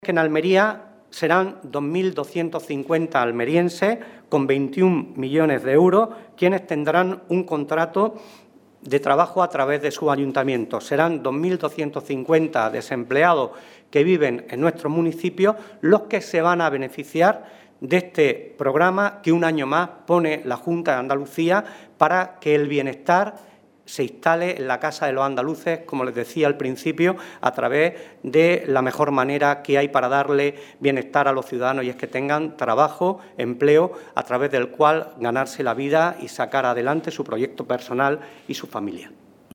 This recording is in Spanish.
Que en Almería serán 2.250 almerienses con 21 millones de euros quienes tendrán un contrato de trabajo a través de su ayuntamiento. Serán 2.250 desempleados que viven en nuestro municipio los que se van a beneficiar de este programa que un año más pone la Junta de Andalucía para que el bienestar se instale en la Casa de los Andaluces, como les decía al principio, a través de la mejor manera que hay para darle bienestar a los ciudadanos, y es que tengan trabajo, empleo, a través del cual ganarse la vida y sacar adelante su proyecto personal y su familia.